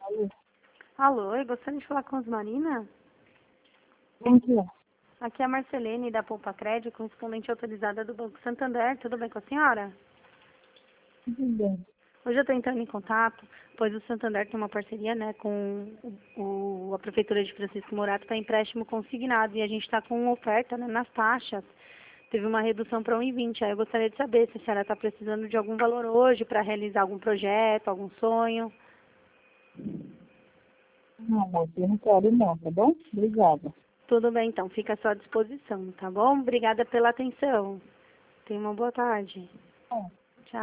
Alô? Alô, eu gostaria de falar com a Osmarina? Quem que é? Aqui é a Marcelene, da Poupa Crédito, correspondente autorizada do Banco Santander. Tudo bem com a senhora? Tudo bem. Hoje eu estou entrando em contato, pois o Santander tem uma parceria, né, com a Prefeitura de Francisco Morato para empréstimo consignado e a gente está com uma oferta, né, nas taxas. Teve uma redução para 1,20. Aí eu gostaria de saber se a senhora está precisando de algum valor hoje para realizar algum projeto, algum sonho. Não, moça, eu não quero não, tá bom? Obrigada. Tudo bem, então, fica à sua disposição, tá bom? Obrigada pela atenção. Tenha uma boa tarde. É.